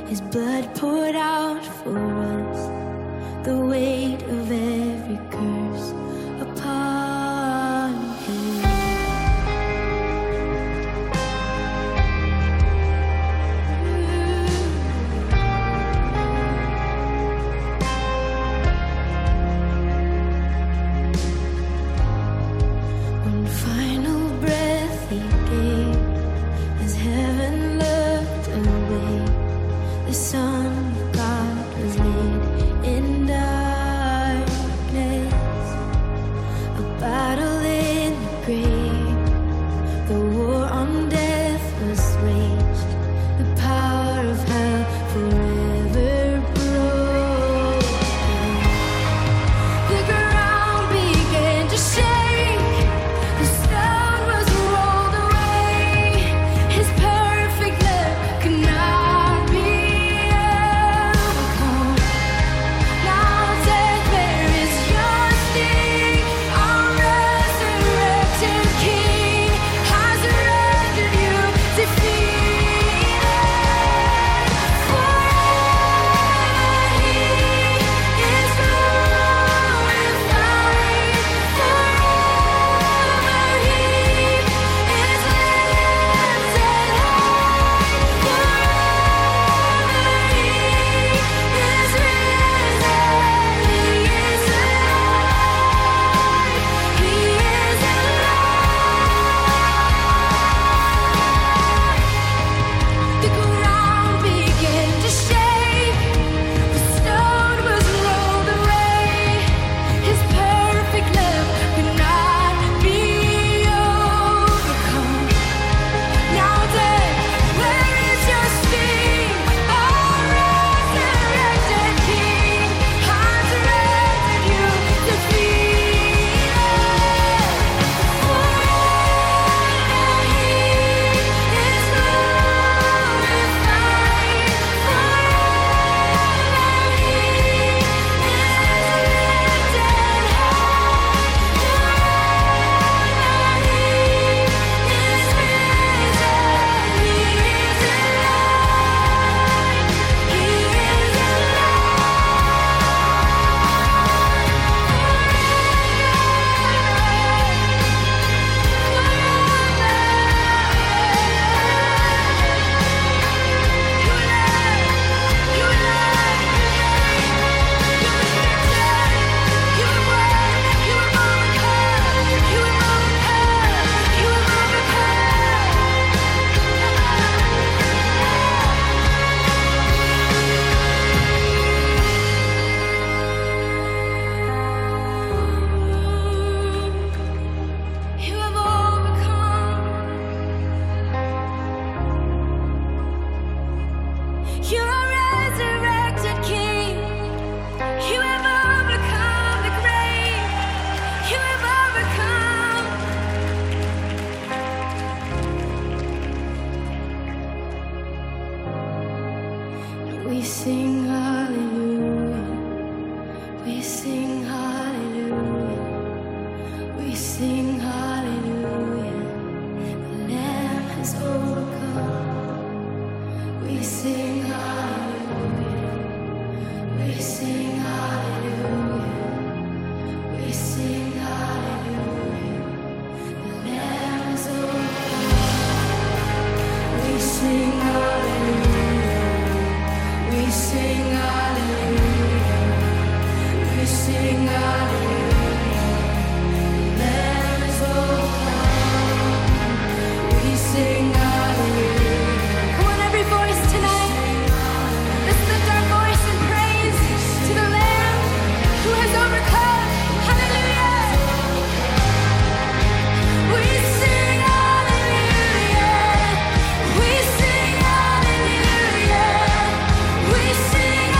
His blood poured out for us, the weight of every curse upon him. One final breath he gave as heaven looked away. The Son of God was laid in darkness, a battle in the grave. The war on death was waged, the power of hell forever broken. The ground began to shake, the stone was rolled away. His perfect love could not be overcome. Now death, where is your sting? Our resurrected King has rendered you defeated. Forever he is glorified. Forever he is lifted high. Forever he is risen. He is alive. He is alive. The ground began to shake, the stone was rolled away. His perfect love could not be overcome. Now death, where is your sting? Our resurrected King has rendered you defeated. Forever he is glorified. Forever he is lifted You have overcome. You are resurrected King. You have overcome the grave. You have overcome. We sing hallelujah. We sing hallelujah. We sing hallelujah. The Lamb has overcome. We sing hallelujah. We sing hallelujah. We sing hallelujah. The Lamb has overcome. We sing hallelujah. We sing hallelujah. We sing hallelujah. The Lamb has overcome. We sing hallelujah. Come on, every voice tonight. Let's lift our voice in praise to the Lamb who has overcome. Hallelujah. We sing hallelujah. We sing hallelujah. We sing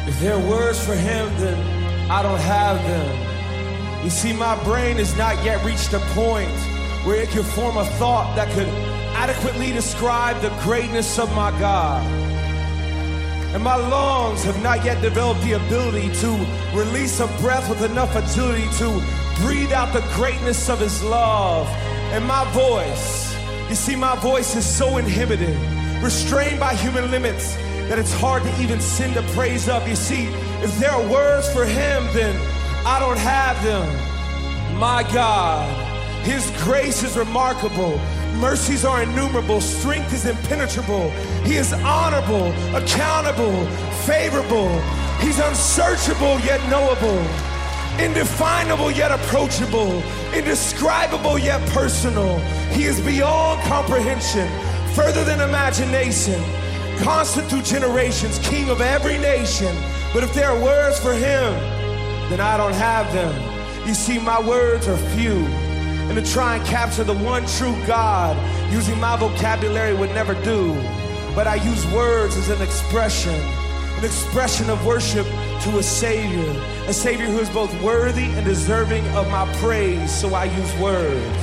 If there are words for him, then I don't have them. You see, my brain has not yet reached a point where it can form a thought that could adequately describe the greatness of my God. And my lungs have not yet developed the ability to release a breath with enough agility to breathe out the greatness of his love. And my voice, you see, my voice is so inhibited, restrained by human limits, that it's hard to even sing the praise of. You see, if there are words for him, then I don't have them. My God, his grace is remarkable. Mercies are innumerable. Strength is impenetrable. He is honorable, accountable, favorable. He's unsearchable yet knowable. Indefinable yet approachable. Indescribable yet personal. He is beyond comprehension, further than imagination. Constant through generations, king of every nation. But if there are words for him, then I don't have them. You see, my words are few. And to try and capture the one true God using my vocabulary would never do. But I use words as an expression of worship to a Savior who is both worthy and deserving of my praise. So I use words.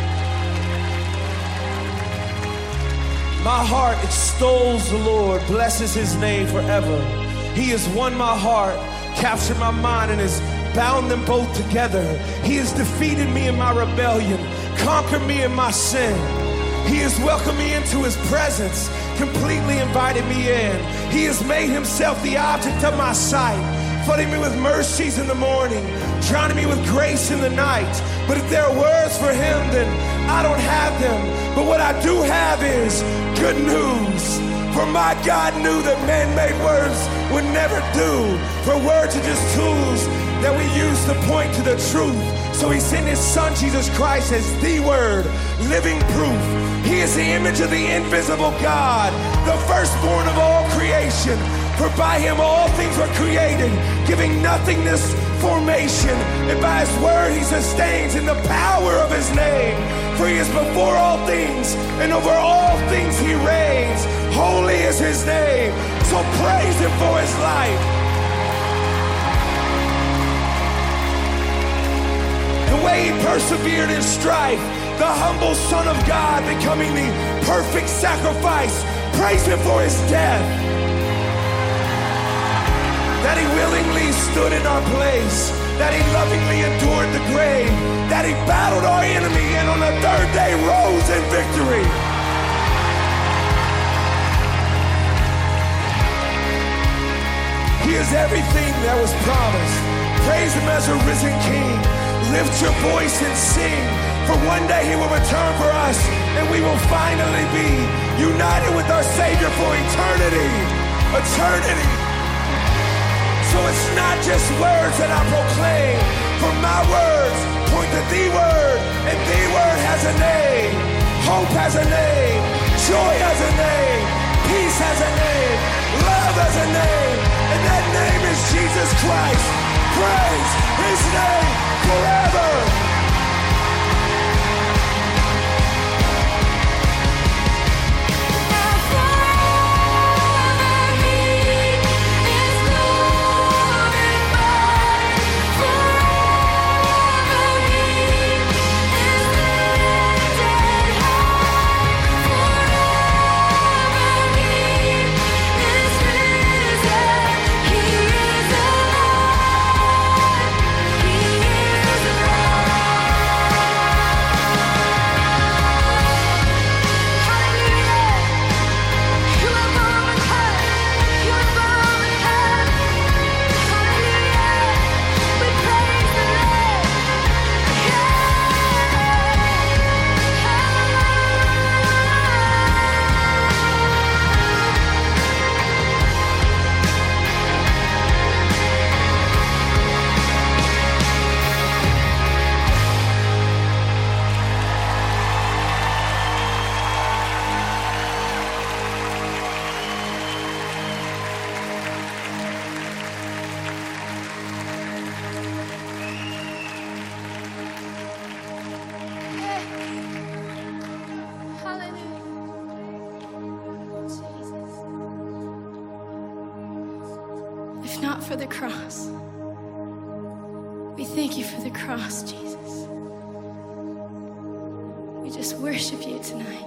My heart extols the Lord, blesses his name forever. He has won my heart, captured my mind, and has bound them both together. He has defeated me in my rebellion, conquered me in my sin. He has welcomed me into his presence, completely invited me in. He has made himself the object of my sight, flooding me with mercies in the morning, drowning me with grace in the night. But if there are words for him, then I don't have them. But what I do have is good news. For my God knew that man-made words would never do. For words are just tools that we use to point to the truth. So he sent his son Jesus Christ as the word, living proof. He is the image of the invisible God, the firstborn of all creation. For by him all things were created, giving nothingness formation. And by his word he sustains in the power of his name. For he is before all things, and over all things he reigns. Holy is his name, so praise him for his life. The way he persevered in strife, the humble Son of God becoming the perfect sacrifice. Praise him for his death. That he willingly stood in our place, that he lovingly endured the grave, that he battled our enemy and on the third day rose in victory. He is everything that was promised. Praise him as a risen king. Lift your voice and sing, for one day he will return for us and we will finally be united with our Savior for eternity. Eternity. So it's not just words that I proclaim, for my words point to the word, and the word has a name. Hope has a name. Joy has a name. Peace has a name. Love has a name. And that name is Jesus Christ. Praise his name forever. He is alive. if not for the cross. We thank you for the cross, Jesus. We just worship you tonight.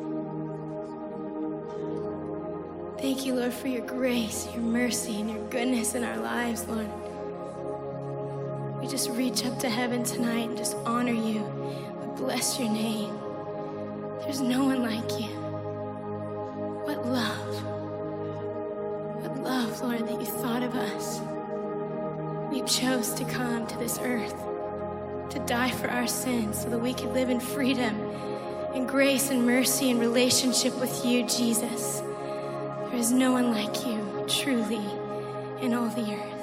Thank you, Lord, for your grace, your mercy, and your goodness in our lives, Lord. We just reach up to heaven tonight and just honor you. We bless your name. There's no one like you. What love. What love, Lord, that you thought of us. You chose to come to this earth to die for our sins so that we could live in freedom and grace and mercy and relationship with you, Jesus. There is no one like you, truly, in all the earth.